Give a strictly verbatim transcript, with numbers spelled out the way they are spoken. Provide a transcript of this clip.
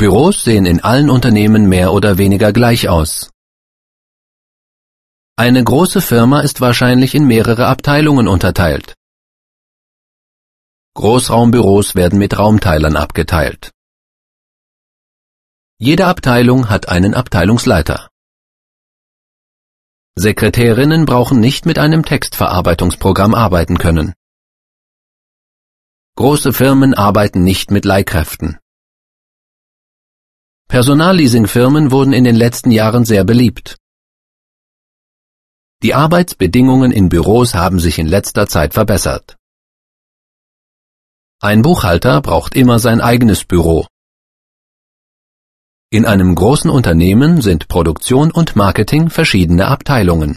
Büros sehen in allen Unternehmen mehr oder weniger gleich aus. Eine große Firma ist wahrscheinlich in mehrere Abteilungen unterteilt. Großraumbüros werden mit Raumteilern abgeteilt. Jede Abteilung hat einen Abteilungsleiter. Sekretärinnen brauchen nicht mit einem Textverarbeitungsprogramm arbeiten können. Große Firmen arbeiten nicht mit Leihkräften. Personalleasingfirmen wurden in den letzten Jahren sehr beliebt. Die Arbeitsbedingungen in Büros haben sich in letzter Zeit verbessert. Ein Buchhalter braucht immer sein eigenes Büro. In einem großen Unternehmen sind Produktion und Marketing verschiedene Abteilungen.